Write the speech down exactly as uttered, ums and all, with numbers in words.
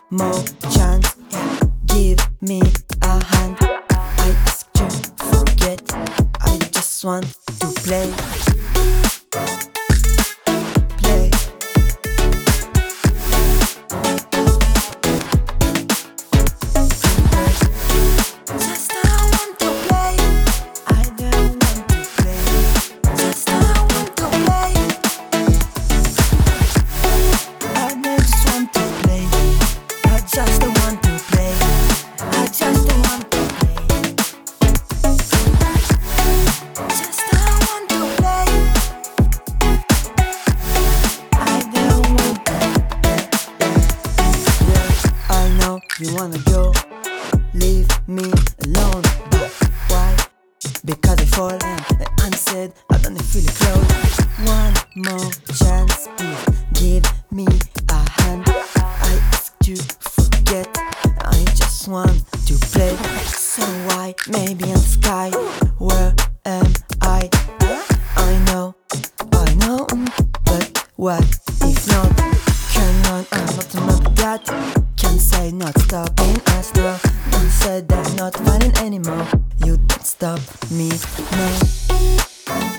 more chance, yeah. Give me a hand. I ask you to forget. I just want to play. Play. Just I want to play. I don't want to play. Just I want to play. I just want to play. I just want to play. I just want to play. Just I want to play. I don't want to play. Yeah, I know you wanna go. Leave me alone, but why? Because I fall and I said I don't feel it close. One more chance, please give me a hand. I ask you to forget. I just want to play. So why? Maybe in the sky. Where am I? I know, I know, but what if not? Come on, I'm not about that. Can't say not stopping us now. Don't say that not running anymore. You don't stop me, no.